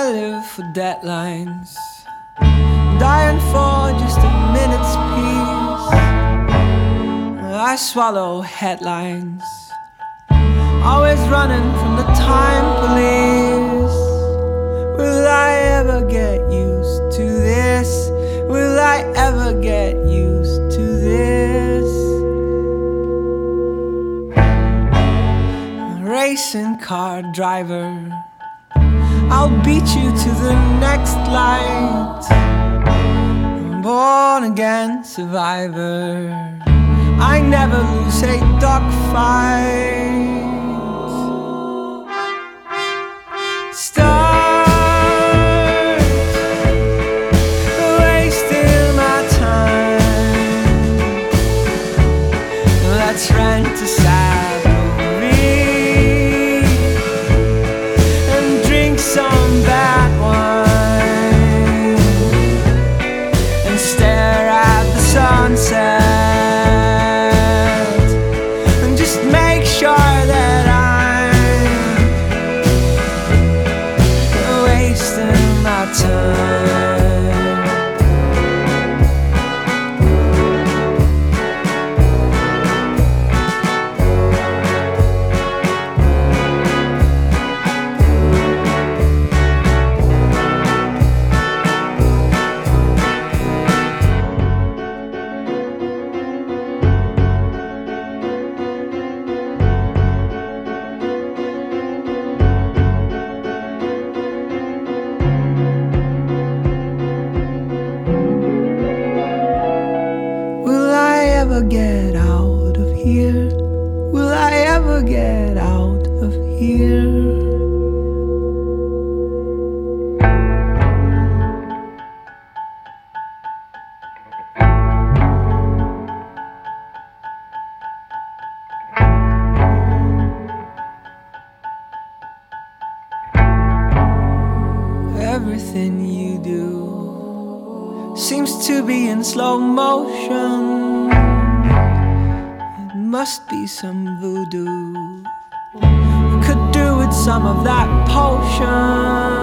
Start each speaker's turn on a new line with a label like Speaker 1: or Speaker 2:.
Speaker 1: I live for deadlines, dying for just a minute's peace. I swallow headlines, always running from the time police. Will I ever get used to this? Will I ever get used to this? Racing car driver, I'll beat you to the next light. Born again survivor, I never lose a dogfight. Start wasting my time. Let's rent a sad movie and drink some bad wine and stare at the sunset. Make sure that I'm wasting my time. Get out of here? Will I ever get out of here? Everything you do seems to be in slow motion. Must be some voodoo. Could do with some of that potion.